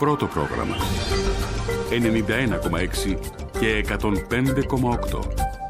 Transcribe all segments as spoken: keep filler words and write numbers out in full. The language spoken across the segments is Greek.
πρώτο πρόγραμμα. ενενήντα ένα κόμμα έξι και εκατόν πέντε κόμμα οκτώ.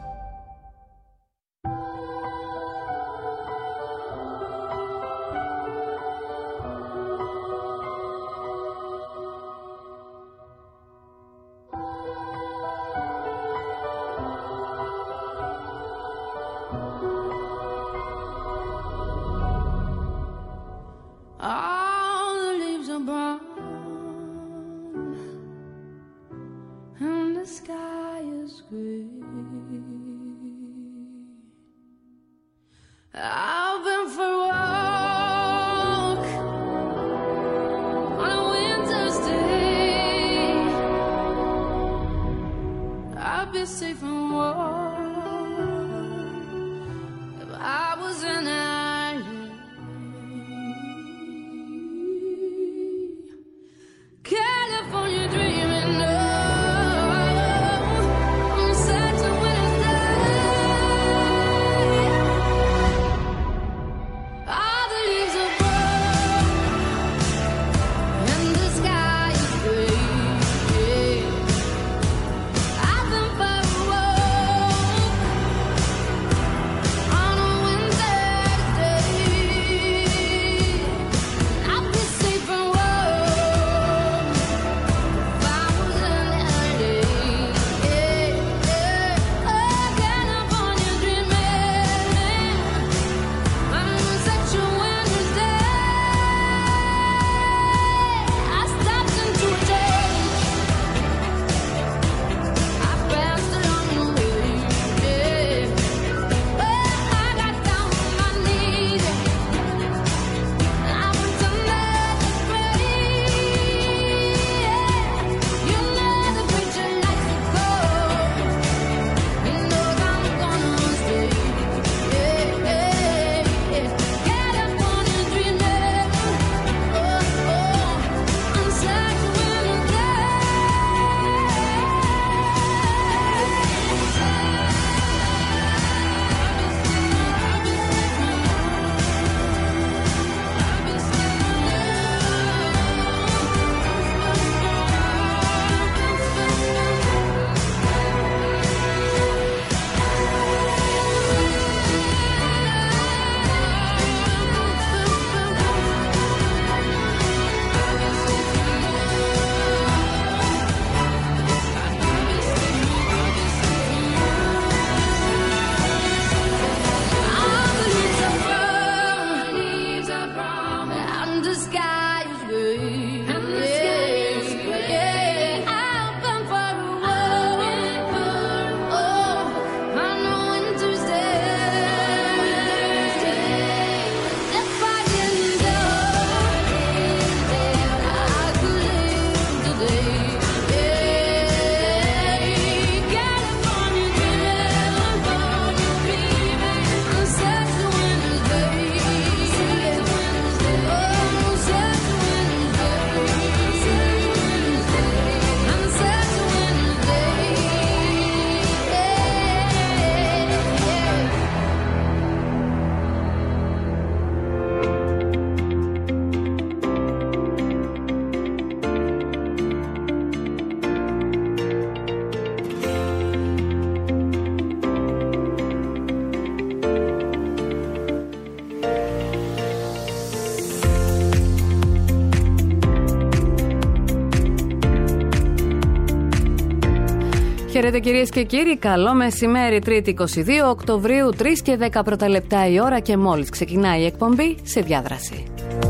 Χαίρετε κυρίες και κύριοι, καλό μεσημέρι. Τρίτη είκοσι δύο Οκτωβρίου, τρεις και δέκα πρώτα λεπτά η ώρα και μόλις ξεκινάει η εκπομπή Σε Διάδραση.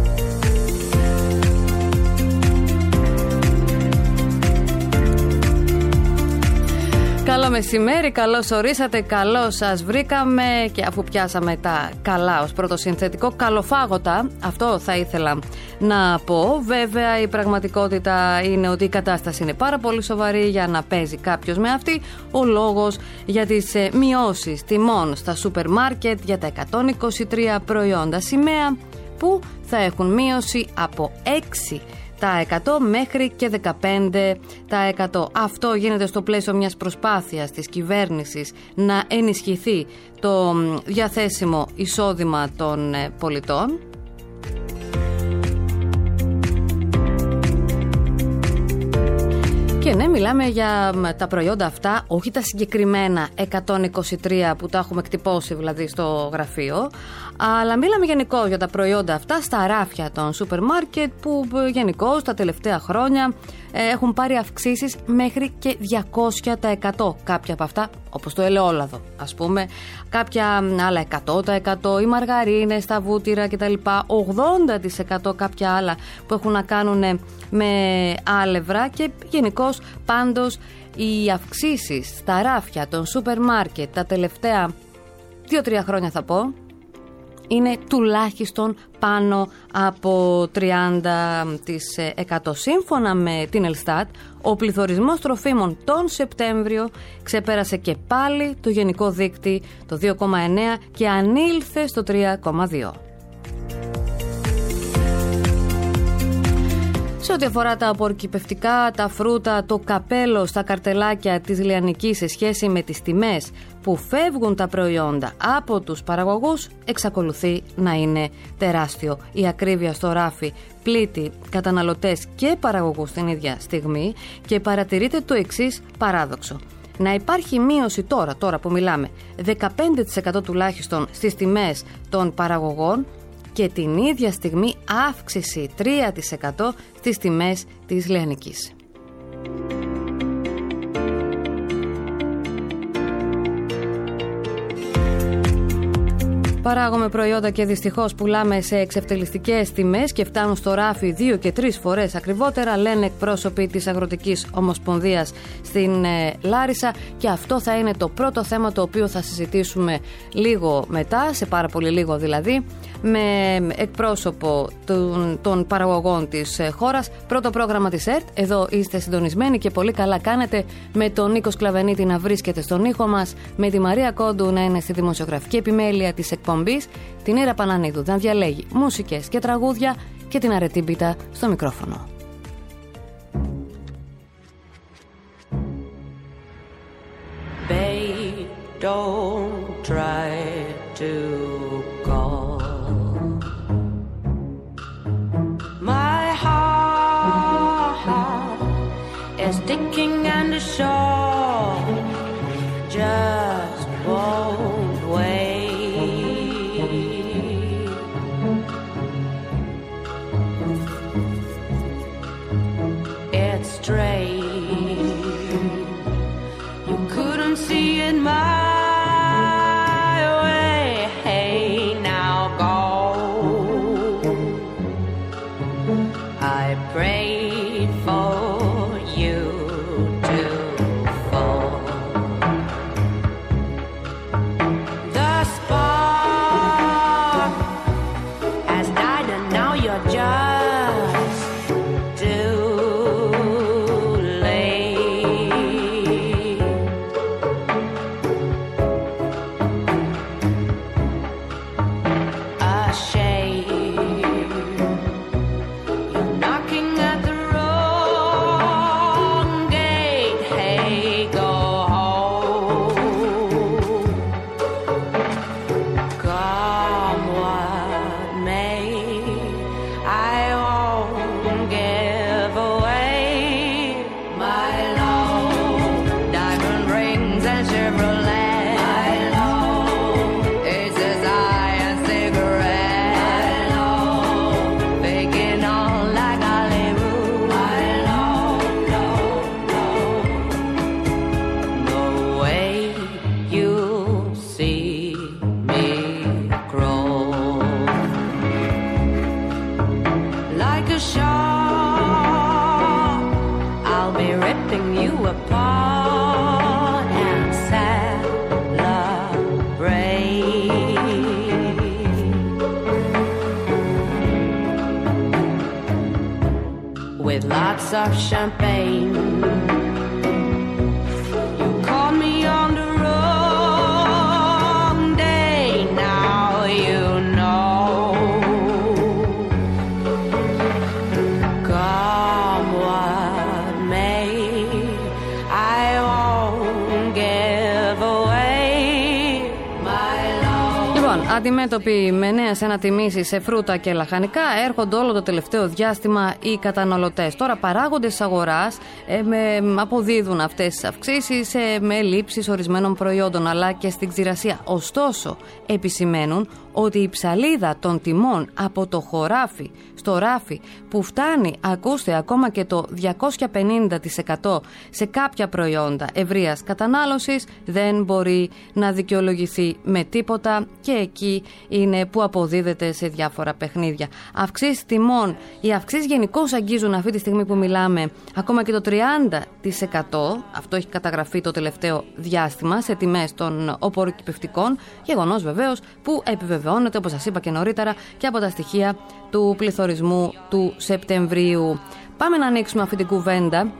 Καλό μεσημέρι, καλώς ορίσατε, καλώς σας βρήκαμε και αφού πιάσαμε τα καλά ως πρώτο συνθετικό, καλοφάγωτα, αυτό θα ήθελα να πω. Βέβαια η πραγματικότητα είναι ότι η κατάσταση είναι πάρα πολύ σοβαρή για να παίζει κάποιος με αυτή. Ο λόγος για τις μειώσεις τιμών στα σούπερ μάρκετ για τα εκατόν είκοσι τρία προϊόντα σημαία που θα έχουν μείωση από έξι τα εκατό μέχρι και δεκαπέντε τα εκατό. Αυτό γίνεται στο πλαίσιο μιας προσπάθειας της κυβέρνησης να ενισχυθεί το διαθέσιμο εισόδημα των πολιτών. Και ναι, μιλάμε για τα προϊόντα αυτά, όχι τα συγκεκριμένα εκατόν είκοσι τρία που τα έχουμε εκτυπώσει δηλαδή στο γραφείο, αλλά μιλάμε γενικώς για τα προϊόντα αυτά στα ράφια των σούπερ μάρκετ που γενικώς τα τελευταία χρόνια έχουν πάρει αυξήσεις μέχρι και διακόσια τοις εκατό. Κάποια από αυτά, όπως το ελαιόλαδο ας πούμε, κάποια άλλα εκατό τοις εκατό, οι μαργαρίνες, τα βούτυρα κτλ. ογδόντα τοις εκατό κάποια άλλα που έχουν να κάνουν με άλευρα και γενικώς πάντως οι αυξήσεις στα ράφια των σούπερ μάρκετ τα τελευταία δύο τρία χρόνια θα πω είναι τουλάχιστον πάνω από τριάντα τοις εκατό. Σύμφωνα με την Ελστάτ, ο πληθωρισμός τροφίμων τον Σεπτέμβριο ξεπέρασε και πάλι το γενικό δείκτη το δύο κόμμα εννέα και ανήλθε στο τρία κόμμα δύο. Σε ό,τι αφορά τα απορκυπευτικά, τα φρούτα, το καπέλο στα καρτελάκια της Λιανικής σε σχέση με τις τιμές που φεύγουν τα προϊόντα από τους παραγωγούς, εξακολουθεί να είναι τεράστιο. Η ακρίβεια στο ράφι πλήττει καταναλωτές και παραγωγούς την ίδια στιγμή και παρατηρείται το εξής παράδοξο. Να υπάρχει μείωση τώρα, τώρα που μιλάμε, δεκαπέντε τοις εκατό τουλάχιστον στις τιμές των παραγωγών και την ίδια στιγμή αύξηση τρία τοις εκατό στις τιμές της Λιανικής. Παράγουμε προϊόντα και δυστυχώς πουλάμε σε εξευτελιστικές τιμές και φτάνουν στο ράφι δύο και τρεις φορές ακριβότερα, λένε εκπρόσωποι της Αγροτικής Ομοσπονδίας στην ε, Λάρισα, και αυτό θα είναι το πρώτο θέμα το οποίο θα συζητήσουμε λίγο μετά, σε πάρα πολύ λίγο δηλαδή, με εκπρόσωπο των, των παραγωγών της ε, χώρας. Πρώτο πρόγραμμα της ΕΡΤ, εδώ είστε συντονισμένοι και πολύ καλά κάνετε, με τον Νίκο Σκλαβενίτη να βρίσκεται στον ήχο μας, με τη Μαρία Κόντου να είναι στη δημοσιογραφική επιμέλεια της εκπομπής, την Ήρα Πανανίδου να διαλέγει μουσικές και τραγούδια και την Αρετή Μπίτα στο μικρόφωνο. Babe, don't try to call. My heart is sticking and the shore just won't wait. It's strange, you couldn't see it my way. Hey, now go. I prayed for you to fall. The spark has died and now you're just too late. A shame, you're knocking at the wrong gate. Hey, go home. Come what may, I won't give away my love. Diamond rings and Chevrolet. My love. It's as high as cigarette. My love. Faking on like Hollywood. My love, love, love. The way you see me crawl like a shark, I'll be ripping you apart and celebrate with lots of champagne. You caught me on the wrong day, now you know. Come what may, I won't give away my love. Λοιπόν, Αντιμέτωποι με νέες ανατιμήσεις σε φρούτα και λαχανικά, έρχονται όλο το τελευταίο διάστημα οι καταναλωτές. Τώρα, παράγοντες αγοράς ε, με, αποδίδουν αυτές τις αυξήσεις ε, με λήψεις ορισμένων προϊόντων, αλλά και στην ξηρασία. Ωστόσο, επισημαίνουν ότι η ψαλίδα των τιμών από το χωράφι στο ράφι, που φτάνει, ακούστε, ακόμα και το διακόσια πενήντα τοις εκατό σε κάποια προϊόντα ευρείας κατανάλωσης, δεν μπορεί να δικαιολογηθεί με τίποτα, και εκεί είναι που αποδίδεται σε διάφορα παιχνίδια. Αυξήσεις τιμών, οι αυξήσεις γενικώς αγγίζουν αυτή τη στιγμή που μιλάμε ακόμα και το τριάντα τοις εκατό, αυτό έχει καταγραφεί το τελευταίο διάστημα σε τιμές των οπωροκυπευτικών, γεγονός βεβαίως που επιβεβαιώνεται, όπως σας είπα και νωρίτερα, και από τα στοιχεία του πληθωρισμού του Σεπτεμβρίου. Πάμε να ανοίξουμε αυτή την κουβέντα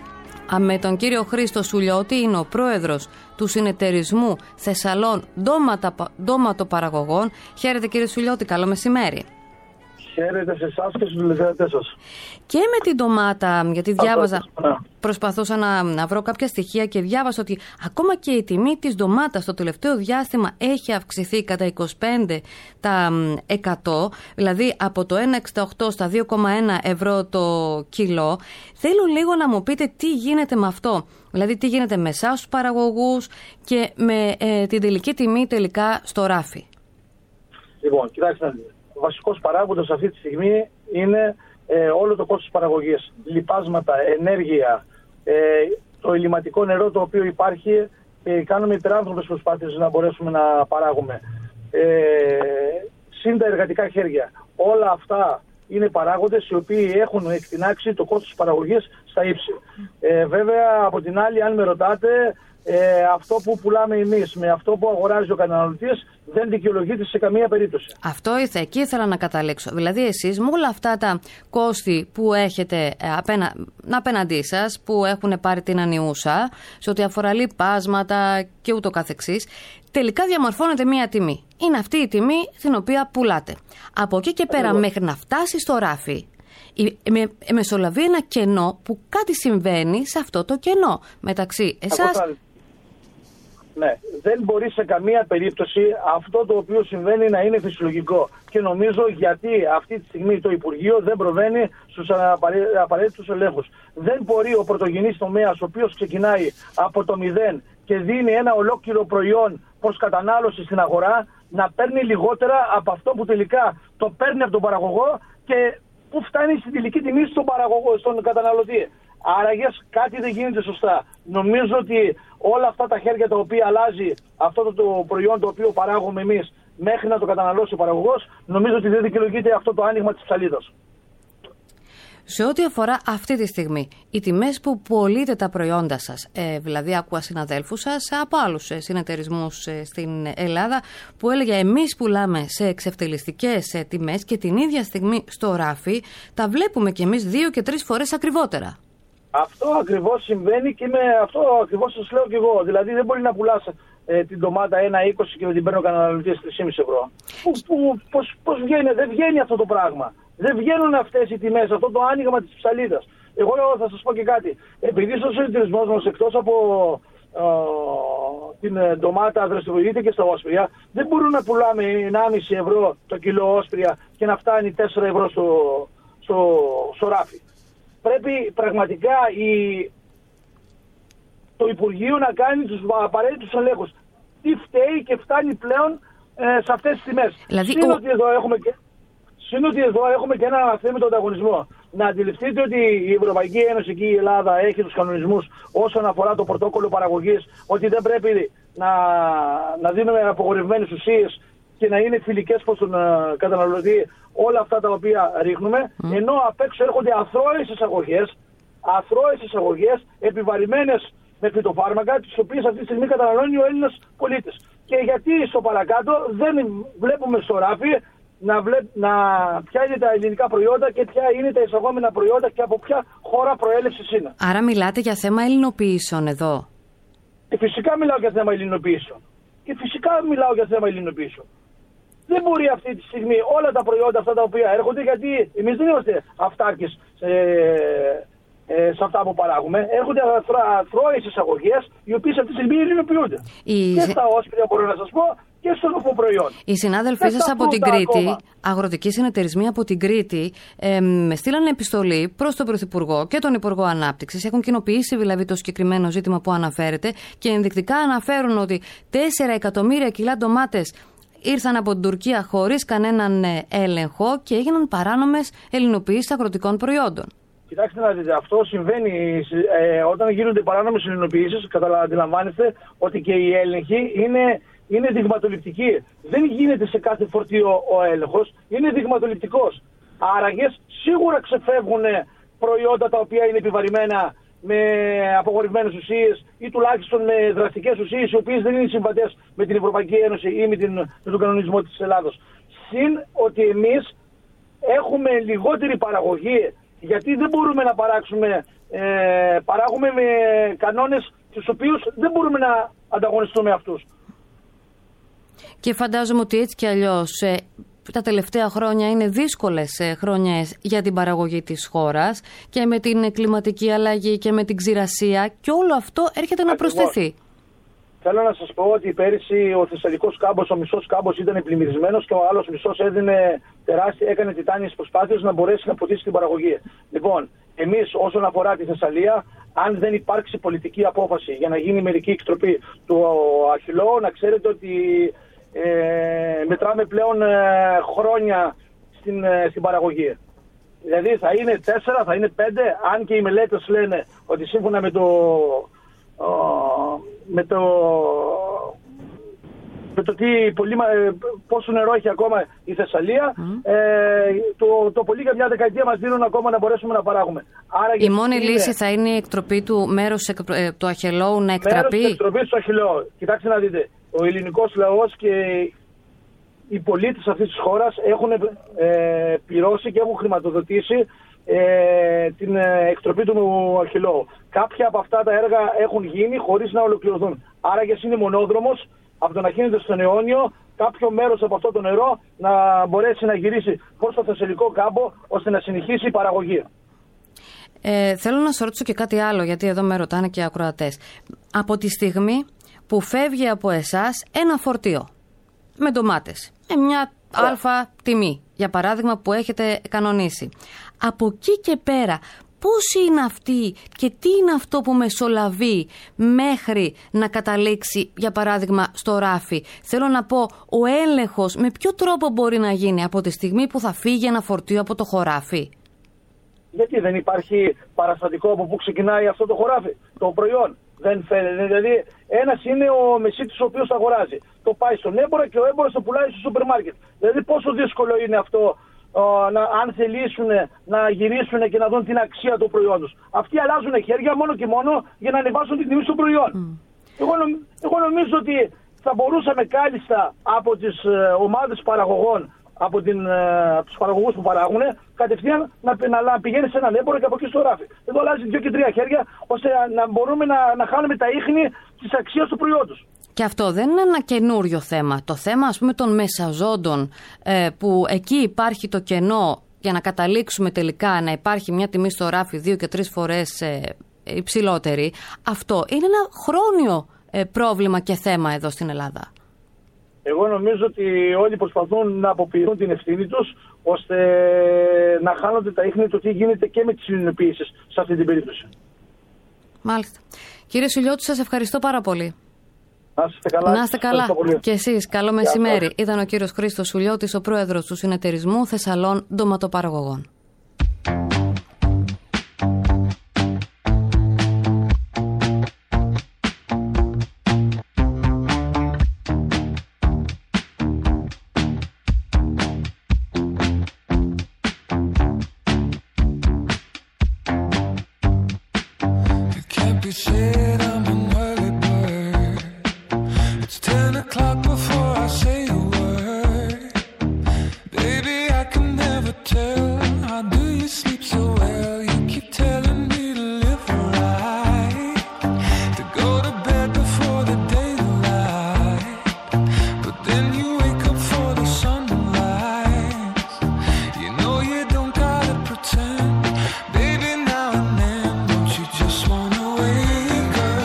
με τον κύριο Χρήστο Σουλιώτη, είναι ο πρόεδρος του Συνεταιρισμού Θεσσαλών Ντόματοπαραγωγών. Χαίρετε κύριε Σουλιώτη, καλό μεσημέρι. Χαίρετε σε εσάς και στους τηλεθεατές σας. Και με την ντομάτα, γιατί διάβαζα, προσπαθούσα να, να βρω κάποια στοιχεία και διάβασα ότι ακόμα και η τιμή της ντομάτας το τελευταίο διάστημα έχει αυξηθεί κατά είκοσι πέντε τοις εκατό, δηλαδή από το ένα κόμμα εξήντα οκτώ στα δύο κόμμα ένα ευρώ το κιλό. Θέλω λίγο να μου πείτε τι γίνεται με αυτό, δηλαδή τι γίνεται με εσάς τους παραγωγούς και με ε, την τελική τιμή τελικά στο ράφι. Λοιπόν, κοιτάξτε, ο βασικός παράγοντας αυτή τη στιγμή είναι ε, όλο το κόστος παραγωγής. Λιπάσματα, ενέργεια, ε, το ελλειμματικό νερό το οποίο υπάρχει, ε, κάνουμε υπεράνθρωπες προσπάθειες να μπορέσουμε να παράγουμε. Ε, συν τα εργατικά χέρια. Όλα αυτά είναι παράγοντες οι οποίοι έχουν εκτινάξει το κόστος παραγωγής στα ύψη. Ε, βέβαια, από την άλλη, αν με ρωτάτε, Ε, αυτό που πουλάμε εμείς με αυτό που αγοράζει ο καταναλωτής δεν δικαιολογείται σε καμία περίπτωση. Αυτό ήρθε, εκεί ήθελα να καταλήξω. Δηλαδή εσείς με όλα αυτά τα κόστη που έχετε απένα, απέναντί σας, που έχουν πάρει την ανιούσα σε ό,τι αφορά λιπάσματα και ούτω καθεξής, τελικά διαμορφώνεται μία τιμή. Είναι αυτή η τιμή την οποία πουλάτε. Από εκεί και πέρα, μέχρι να φτάσει στο ράφι, με, μεσολαβεί ένα κενό που κάτι συμβαίνει σε αυτό το κενό μεταξύ εσάς. Ναι, δεν μπορεί σε καμία περίπτωση αυτό το οποίο συμβαίνει να είναι φυσιολογικό. Και νομίζω γιατί αυτή τη στιγμή το Υπουργείο δεν προβαίνει στους απαραίτητους ελέγχους. Δεν μπορεί ο πρωτογενής τομέας, ο οποίος ξεκινάει από το μηδέν και δίνει ένα ολόκληρο προϊόν προς κατανάλωση στην αγορά, να παίρνει λιγότερα από αυτό που τελικά το παίρνει από τον παραγωγό και που φτάνει στην τελική τιμή στον παραγωγό, στον καταναλωτή. Άραγε κάτι δεν γίνεται σωστά. Νομίζω ότι όλα αυτά τα χέρια τα οποία αλλάζει αυτό το, το προϊόν το οποίο παράγουμε εμείς μέχρι να το καταναλώσει ο παραγωγός, νομίζω ότι δεν δικαιολογείται αυτό το άνοιγμα της ψαλίδας. Σε ό,τι αφορά αυτή τη στιγμή, οι τιμές που πωλείτε τα προϊόντα σας, ε, δηλαδή άκουα συναδέλφους σας από άλλους ε, συνεταιρισμούς ε, στην Ελλάδα, που έλεγε εμείς πουλάμε σε εξευτελιστικές ε, τιμές και την ίδια στιγμή στο ράφι τα βλέπουμε κι εμείς δύο και τρεις φορές ακριβότερα. Αυτό ακριβώς συμβαίνει και με αυτό ακριβώς σας λέω και εγώ. Δηλαδή δεν μπορεί να πουλάς ε, την ντομάτα ένα είκοσι και με την παίρνει ο καταναλωτής τρεις κόμμα πέντε ευρώ. Που, που, πώς, πώς βγαίνει, δεν βγαίνει αυτό το πράγμα. Δεν βγαίνουν αυτές οι τιμές, αυτό το άνοιγμα της ψαλίδας. Εγώ θα σας πω και κάτι. Επειδή στο συνεταιρισμός μας, εκτός από ε, την ντομάτα δραστηριοποιείται και στα όσπρια, δεν μπορούμε να πουλάμε ενάμιση ευρώ το κιλό όσπρια και να φτάνει τέσσερα ευρώ στο, στο, στο ράφι. Πρέπει πραγματικά η, το Υπουργείο να κάνει τους απαραίτητους ελέγχους. Τι φταίει και φτάνει πλέον ε, σε αυτές τις τιμές. Δηλαδή, Συν ο... ότι εδώ έχουμε και... Συν ότι εδώ έχουμε και ένα αθέμητο ανταγωνισμό. Να αντιληφθείτε ότι η Ευρωπαϊκή Ένωση και η Ελλάδα έχει τους κανονισμούς όσον αφορά το πρωτόκολλο παραγωγής, ότι δεν πρέπει να, να δίνουμε απογορευμένες ουσίες και να είναι φιλικές προς τον uh, καταναλωτή όλα αυτά τα οποία ρίχνουμε, mm. ενώ απ' έξω έρχονται αθρώες εισαγωγές, αθρώες εισαγωγές επιβαρημένες με φυτοφάρμακα, τις οποίες αυτή τη στιγμή καταναλώνει ο Έλληνας πολίτης. Και γιατί στο παρακάτω δεν βλέπουμε στο ράφι να, βλέπ, να ποια είναι τα ελληνικά προϊόντα και ποια είναι τα εισαγόμενα προϊόντα και από ποια χώρα προέλευσης είναι. Άρα μιλάτε για θέμα ελληνοποιήσεων εδώ. Και φυσικά μιλάω για θέμα ελληνοποιήσεων. Και φυσικά μιλάω για θέμα ελληνοποιήσεων. Δεν μπορεί αυτή τη στιγμή όλα τα προϊόντα αυτά τα οποία έρχονται, γιατί εμείς δεν είμαστε αυτάρκες σε, ε, σε αυτά που παράγουμε. Έρχονται αθρώες εισαγωγές, οι οποίες αυτή τη στιγμή ελληνοποιούνται. Η... Και στα όσπρια μπορώ να σας πω και στο νοποπροϊόν. Οι συνάδελφοί σας από την Κρήτη, ακόμα. αγροτικοί συνεταιρισμοί από την Κρήτη, ε, με στείλανε επιστολή προς τον Πρωθυπουργό και τον Υπουργό Ανάπτυξης. Έχουν κοινοποιήσει δηλαδή το συγκεκριμένο ζήτημα που αναφέρεται και ενδεικτικά αναφέρουν ότι τέσσερα εκατομμύρια κιλά ντομάτες ήρθαν από την Τουρκία χωρίς κανέναν έλεγχο και έγιναν παράνομες ελληνοποιήσεις αγροτικών προϊόντων. Κοιτάξτε να δείτε, αυτό συμβαίνει ε, όταν γίνονται παράνομες ελληνοποιήσεις. Καταλαβαίνετε ότι και η έλεγχη είναι, είναι δειγματοληπτική. Δεν γίνεται σε κάθε φορτίο ο έλεγχος, είναι δειγματοληπτικός. Άραγες σίγουρα ξεφεύγουν προϊόντα τα οποία είναι επιβαρημένα με απογορευμένες ουσίες ή τουλάχιστον με δραστικές ουσίες οι οποίες δεν είναι συμβατές με την Ευρωπαϊκή Ένωση ή με, την, με τον κανονισμό της Ελλάδος. Συν ότι εμείς έχουμε λιγότερη παραγωγή, γιατί δεν μπορούμε να παράξουμε, ε, παράγουμε με κανόνες τους οποίους δεν μπορούμε να ανταγωνιστούμε αυτούς. Και φαντάζομαι ότι έτσι κι αλλιώς ε, τα τελευταία χρόνια είναι δύσκολες ε, χρόνιες για την παραγωγή της χώρας και με την κλιματική αλλαγή και με την ξηρασία και όλο αυτό έρχεται να προσθεθεί. Θέλω να σας πω ότι πέρυσι ο Θεσσαλικός κάμπος, ο μισός κάμπος ήταν πλημμυρισμένος και ο άλλος μισός έδινε τεράστια, έκανε τιτάνιες προσπάθειες να μπορέσει να ποτίσει την παραγωγή. Λοιπόν, εμείς όσον αφορά τη Θεσσαλία, αν δεν υπάρξει πολιτική απόφαση για να γίνει μερική εκτροπή του Αχιλλώου, να ξέρετε ότι ε, μετράμε πλέον ε, χρόνια στην, ε, στην παραγωγή. Δηλαδή θα είναι τέσσερα, θα είναι πέντε, αν και οι μελέτες λένε ότι σύμφωνα με το... με το με το τι πολύ, πόσο νερό έχει ακόμα η Θεσσαλία, mm. ε, το, το πολύ για μια δεκαετία μας δίνουν ακόμα να μπορέσουμε να παράγουμε. Άρα, η μόνη είναι, λύση θα είναι η εκτροπή του μέρους ε, του Αχιλλώου να εκτραπεί. Μέρος της εκτροπής του Αχιλλώου. Κοιτάξτε να δείτε, ο ελληνικός λαός και οι πολίτες αυτής της χώρας έχουν ε, πληρώσει και έχουν χρηματοδοτήσει Ε, την ε, εκτροπή του Αχιλλώου. Κάποια από αυτά τα έργα έχουν γίνει χωρίς να ολοκληρωθούν. Άρα και είναι μονόδρομος από τον Αχίνητο στον Αιώνιο, κάποιο μέρος από αυτό το νερό να μπορέσει να γυρίσει προς το Θεσσαλικό κάμπο ώστε να συνεχίσει η παραγωγή. Ε, θέλω να σου ρωτήσω και κάτι άλλο, γιατί εδώ με ρωτάνε και οι ακροατές. Από τη στιγμή που φεύγει από εσάς ένα φορτίο με ντομάτες, με μια yeah. αλφα τιμή, για παράδειγμα, που έχετε κανονίσει, από εκεί και πέρα πώς είναι αυτή και τι είναι αυτό που μεσολαβεί μέχρι να καταλήξει, για παράδειγμα, στο ράφι. Θέλω να πω, ο έλεγχος με ποιο τρόπο μπορεί να γίνει από τη στιγμή που θα φύγει ένα φορτίο από το χωράφι? Γιατί δεν υπάρχει παραστατικό από πού ξεκινάει αυτό το χωράφι, το προϊόν. Δεν φαίνεται. Δηλαδή, ένας είναι ο μεσίτης ο οποίος αγοράζει. Το πάει στον έμπορο και ο έμπορος το πουλάει στο σούπερ μάρκετ. Δηλαδή, πόσο δύσκολο είναι αυτό, ο, να, αν θελήσουν να γυρίσουν και να δουν την αξία του προϊόντος. Αυτοί αλλάζουν χέρια μόνο και μόνο για να ανεβάσουν την τιμή στο προϊόν. Mm. Εγώ, νομ, εγώ νομίζω ότι θα μπορούσαμε κάλλιστα από τις ε, ομάδες παραγωγών, από την, ε, τους παραγωγούς που παράγουν, κατευθείαν να, να, να πηγαίνει σε έναν έμπορο και από εκεί στο ράφι. Εδώ αλλάζει δύο και τρία χέρια, ώστε να, να μπορούμε να, να χάνουμε τα ίχνη της αξίας του προϊόντος. Και αυτό δεν είναι ένα καινούριο θέμα. Το θέμα, ας πούμε, των μεσαζόντων, ε, που εκεί υπάρχει το κενό για να καταλήξουμε τελικά να υπάρχει μια τιμή στο ράφι δύο και τρεις φορές ε, υψηλότερη, αυτό είναι ένα χρόνιο ε, πρόβλημα και θέμα εδώ στην Ελλάδα. Εγώ νομίζω ότι όλοι προσπαθούν να αποποιηθούν την ευθύνη τους, ώστε να χάνονται τα ίχνη του τι γίνεται και με τις συνειδητοποιήσεις σε αυτή την περίπτωση. Μάλιστα. Κύριε Σουλιώτη, σας ευχαριστώ πάρα πολύ. Να είστε καλά. Να είστε καλά. Και εσείς. Καλό μεσημέρι. Ήταν ο κύριος Χρήστος Σουλιώτης, ο πρόεδρος του Συνεταιρισμού Θεσσαλών Ντοματοπαραγωγών. Baby, now and then, don't you just wanna wake up?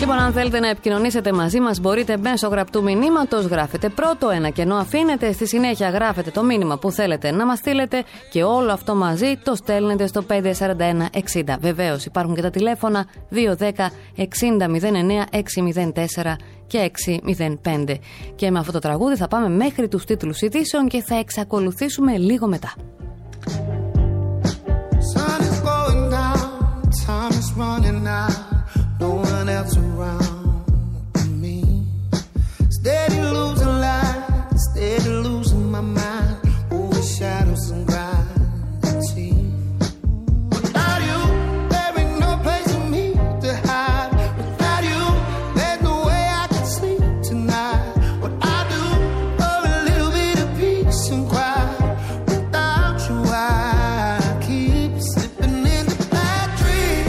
Λοιπόν, αν θέλετε να επικοινωνήσετε μαζί μας, μπορείτε μέσω γραπτού μηνύματος. Γράφετε πρώτο ένα κενό, αφήνετε. Στη συνέχεια γράφετε το μήνυμα που θέλετε να μας στείλετε και όλο αυτό μαζί το στέλνετε στο πέντε τέσσερα ένα εξήντα. Βεβαίως, υπάρχουν και τα τηλέφωνα δύο ένα μηδέν εξήντα μηδέν εννέα έξι μηδέν τέσσερα και έξι μηδέν πέντε. Και με αυτό το τραγούδι θα πάμε μέχρι τους τίτλους ειδήσεων και θα εξακολουθήσουμε λίγο μετά. No one else around me. Steady losing light, steady losing my mind. Over shadows and gravity. Without you, there ain't no place for me to hide. Without you, there's no way I can sleep tonight. What I do for a little bit of peace and quiet. Without you, I keep slipping into bad dreams.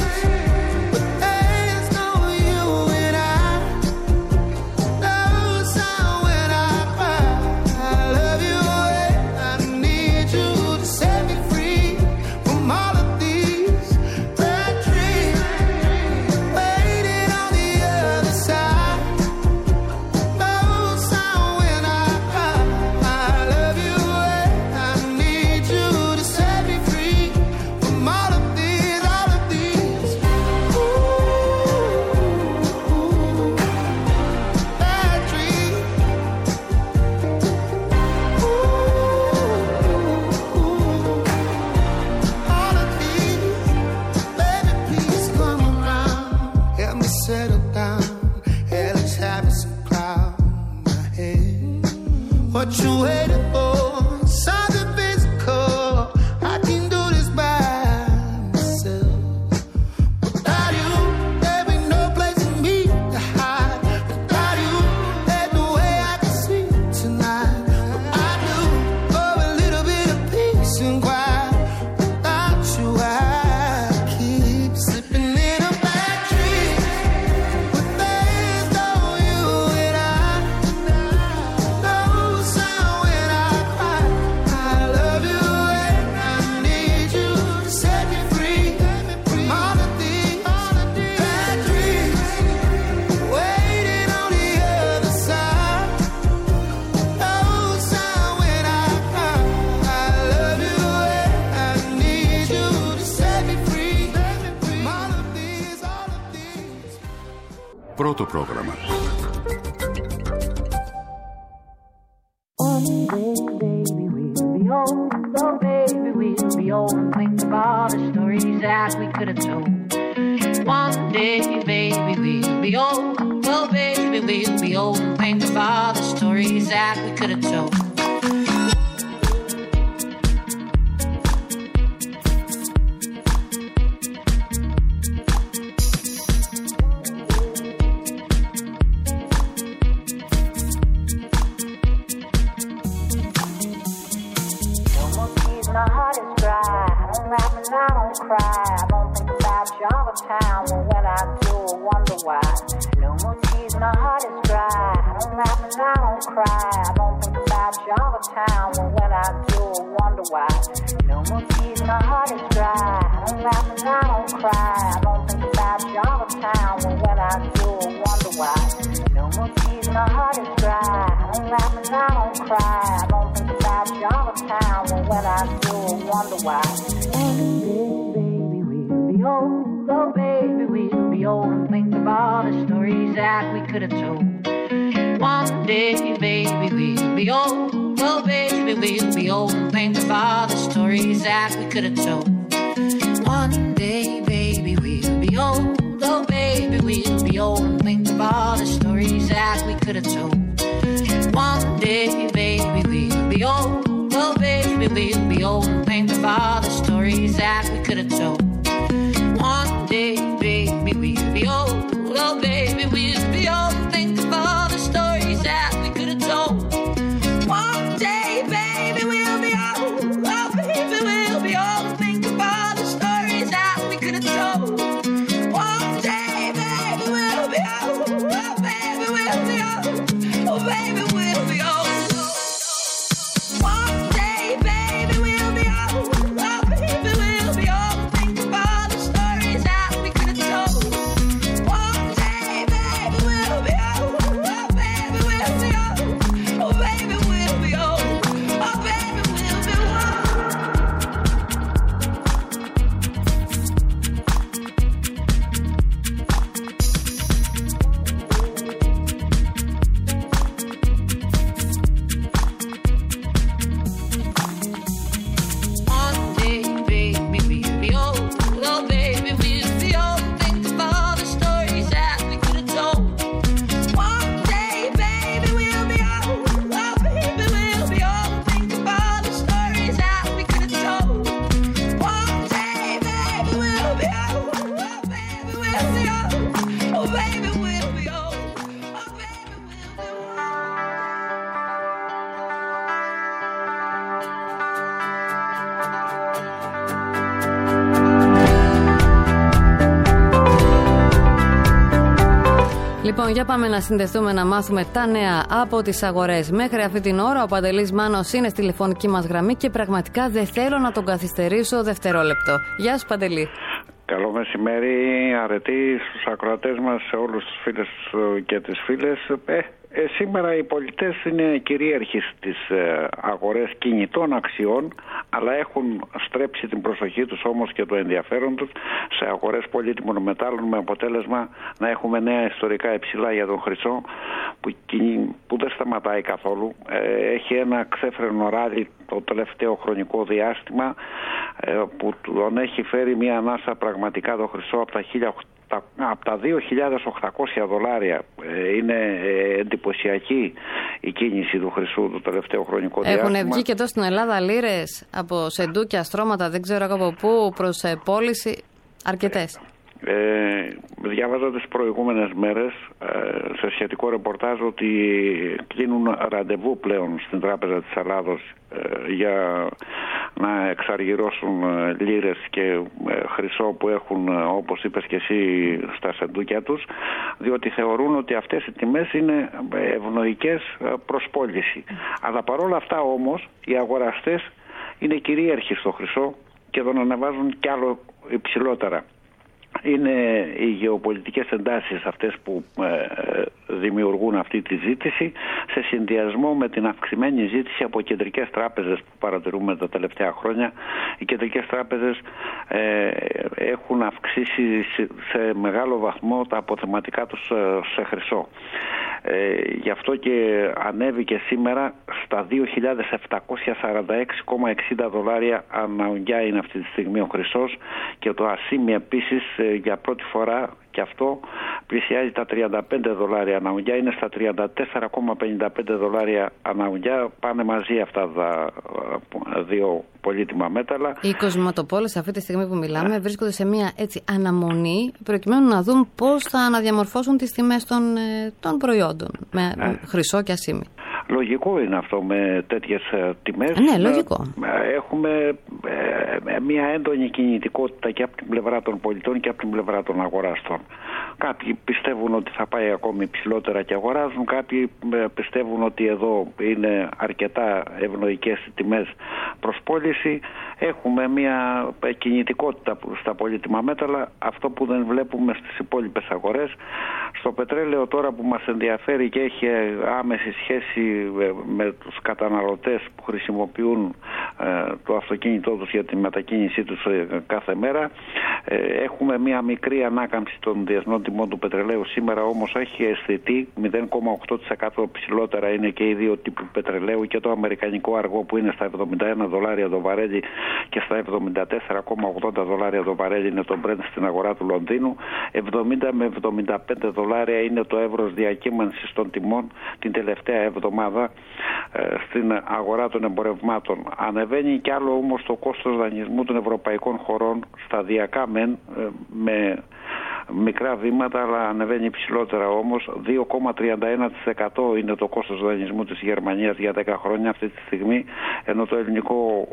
What you waiting for? Something physical. I can do this by myself. Without you, there ain't no place for me to hide. Without you, there's no way I can sleep tonight. What I do for a little bit of peace and quiet. Without you, I keep slipping in a bad dream. But there's no you and I. No sound when I cry. I love you and I need you to set me free from all of these bad dreams. Waiting on the other side. No sound when I cry. I love you and I need you to set me free from all of these, all of these. Πρώτο πρόγραμμα. Oh, baby, we'll be old and think of all the stories that we could have told. One day, baby, we'll be old. Oh, baby, we'll be old and think of all the stories that we could have told. My heart is dry. I don't laugh and I don't cry. I don't think about you all the time. Well, when I do, I wonder why. No more tears. My heart is dry. I don't laugh and I don't cry. I don't think about you all the time. Well, when I do, I wonder why. No more tears. My heart is dry. I don't laugh and I don't cry. I don't think about you all the time. Well, when I do, I wonder why. No more tears. My heart is dry. I don't laugh and I don't cry. I don't think about you all the time. Well, when I do, I wonder why. One day, baby, we'll be old. Oh, baby, we'll be old and think of all the stories that we could have told. One day, baby, we'll be old. Oh, baby, we'll be old and think of all the stories that we could have told. One day, baby, we'll be old. Oh, baby, we'll be old and think of all the stories that we could have told. One day, baby, we'll be old. Oh, baby, we'll be old and think of all the stories that we could have told. One day, baby, we'll be old. Oh, baby, we'll be old and think of all the stories that we could have told. One day, baby, we'll be old. Oh, baby, we'll be old and think of all the stories that we could have told. One day, baby, we'll be old. Oh, baby, we'll be old. Oh, baby, we'll be old. One day, baby, we'll be old. Oh, baby, we'll be old. Λοιπόν, για πάμε να συνδεθούμε να μάθουμε τα νέα από τις αγορές. Μέχρι αυτή την ώρα ο Παντελής Μάνος είναι στη τηλεφωνική μας γραμμή και πραγματικά δεν θέλω να τον καθυστερήσω δευτερόλεπτο. Γεια σου, Παντελή. Καλό μεσημέρι, αρετή στους ακροατές μας, σε όλους τους φίλους και τις φίλες. Ε, ε, σήμερα οι πολιτές είναι κυρίαρχοι στις ε, αγορές κινητών αξιών, αλλά έχουν στρέψει την προσοχή τους όμως και το ενδιαφέρον τους σε αγορές πολύτιμων μετάλλων, με αποτέλεσμα να έχουμε νέα ιστορικά υψηλά για τον χρυσό που, που δεν σταματάει καθόλου. Ε, έχει ένα ξέφρενο ράλι το τελευταίο χρονικό διάστημα ε, που τον έχει φέρει μια ανάσα πραγματικά το χρυσό από τα χίλια οκτακόσια. Από τα δύο χιλιάδες οκτακόσια δολάρια. Είναι εντυπωσιακή η κίνηση του χρυσού το τελευταίο χρονικό διάστημα. Έχουν βγει και εδώ στην Ελλάδα λίρες από σεντούκια, στρώματα, δεν ξέρω από πού, προς πώληση, αρκετές. Ε, διάβαζα τις προηγούμενες μέρες ε, σε σχετικό ρεπορτάζ ότι κλείνουν ραντεβού πλέον στην Τράπεζα της Ελλάδος ε, για να εξαργυρώσουν ε, λίρες και ε, χρυσό που έχουν, ε, όπως είπες και εσύ, στα σεντούκια τους, διότι θεωρούν ότι αυτές οι τιμές είναι ευνοϊκές ε, προς πώληση. Αλλά παρόλα αυτά όμως οι αγοραστές είναι κυρίαρχοι στο χρυσό και τον ανεβάζουν κι άλλο υψηλότερα. Είναι οι γεωπολιτικές εντάσεις αυτές που ε, δημιουργούν αυτή τη ζήτηση, σε συνδυασμό με την αυξημένη ζήτηση από κεντρικές τράπεζες που παρατηρούμε τα τελευταία χρόνια. Οι κεντρικές τράπεζες ε, έχουν αυξήσει σε μεγάλο βαθμό τα αποθεματικά τους σε χρυσό. Ε, γι' αυτό και ανέβηκε σήμερα στα δύο χιλιάδες επτακόσια σαράντα έξι κόμμα εξήντα δολάρια αναουγγιά είναι αυτή τη στιγμή ο χρυσός, και το ασίμι επίσης ε, για πρώτη φορά και αυτό πλησιάζει τα τριάντα πέντε δολάρια αναουγγιά, είναι στα τριάντα τέσσερα κόμμα πενήντα πέντε δολάρια αναουγγιά. Πάνε μαζί αυτά τα δύο πολύτιμα μέταλλα. Οι κοσματοπόλες αυτή τη στιγμή που μιλάμε βρίσκονται σε μια έτσι αναμονή προκειμένου να δουν πώς θα αναδιαμορφώσουν τις τιμές των, των προϊόντων με ε. χρυσό και ασίμι. Λογικό είναι αυτό με τέτοιες τιμές. Ναι, λογικό. Έχουμε ε, μια έντονη κινητικότητα και από την πλευρά των πολιτών και από την πλευρά των αγοραστών. Κάποιοι πιστεύουν ότι θα πάει ακόμη ψηλότερα και αγοράζουν, κάποιοι πιστεύουν ότι εδώ είναι αρκετά ευνοϊκές οι τιμές προς πώληση. Έχουμε μια κινητικότητα στα πολύτιμα μέταλλα, αυτό που δεν βλέπουμε στις υπόλοιπες αγορές. Στο πετρέλαιο τώρα που μας ενδιαφέρει και έχει άμεση σχέση με τους καταναλωτές που χρησιμοποιούν ε, το αυτοκίνητό τους για τη μετακίνησή τους ε, κάθε μέρα, ε, έχουμε μια μικρή ανάκαμψη των διεθνών τιμών του πετρελαίου σήμερα, όμως έχει αισθητεί μηδέν κόμμα οκτώ τοις εκατό ψηλότερα είναι και οι δύο τύποι πετρελαίου, και το αμερικανικό αργό που είναι στα εβδομήντα ένα δολάρια το βαρέλι και στα εβδομήντα τέσσερα κόμμα ογδόντα δολάρια το βαρέλι είναι το Brent στην αγορά του Λονδίνου. εβδομήντα με εβδομήντα πέντε δολάρια είναι το εύρος διακύμανσης των τιμών την τελευταία εβδομάδα ε, στην αγορά των εμπορευμάτων. Ανεβαίνει κι άλλο όμως το κόστος δανεισμού των ευρωπαϊκών χωρών, σταδιακά μεν, ε, με μικρά βήματα, αλλά ανεβαίνει υψηλότερα όμως. δύο κόμμα τριάντα ένα τοις εκατό είναι το κόστος δανεισμού της Γερμανίας για δέκα χρόνια αυτή τη στιγμή, ενώ το ελληνικό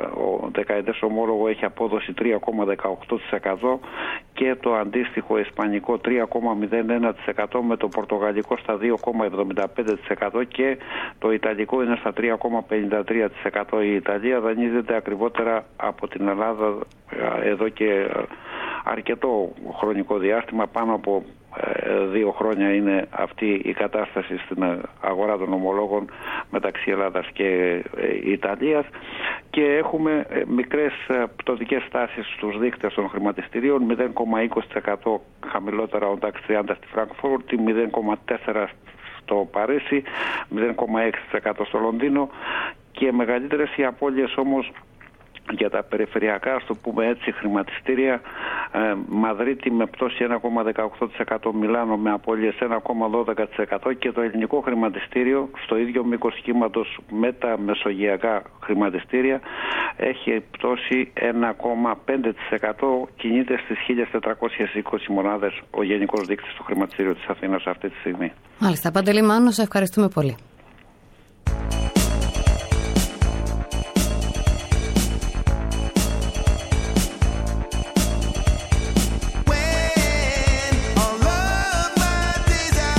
ο δεκαετές ομόλογο έχει απόδοση τρία κόμμα δεκαοκτώ τοις εκατό και το αντίστοιχο ισπανικό τρία κόμμα μηδέν ένα τοις εκατό, με το πορτογαλικό στα δύο κόμμα εβδομήντα πέντε τοις εκατό και το ιταλικό είναι στα τρία κόμμα πενήντα τρία τοις εκατό. Η Ιταλία δανείζεται ακριβότερα από την Ελλάδα εδώ και αρκετό χρονικό διάστημα, πάνω από δύο χρόνια είναι αυτή η κατάσταση στην αγορά των ομολόγων μεταξύ Ελλάδας και Ιταλίας, και έχουμε μικρές πτωτικές στάσεις στους δείκτες των χρηματιστηρίων, μηδέν κόμμα είκοσι τοις εκατό χαμηλότερα ο ντάξ τριάντα στη Φραγκφούρτη, μηδέν κόμμα τέσσερα τοις εκατό στο Παρίσι, μηδέν κόμμα έξι τοις εκατό στο Λονδίνο, και μεγαλύτερες οι απώλειες όμως για τα περιφερειακά, ας το πούμε έτσι, χρηματιστήρια. ε, Μαδρίτη με πτώση ένα κόμμα δεκαοκτώ τοις εκατό, Μιλάνο με απώλειες ένα κόμμα δώδεκα τοις εκατό, και το ελληνικό χρηματιστήριο στο ίδιο μήκος κύματος με τα μεσογειακά χρηματιστήρια έχει πτώση ένα κόμμα πέντε τοις εκατό, κινείται στις χίλια τετρακόσιες είκοσι μονάδες ο γενικός δείκτης του χρηματιστήριου της Αθήνας αυτή τη στιγμή. Μάλιστα, Παντελή Μάνο, σε ευχαριστούμε πολύ. When all of my desires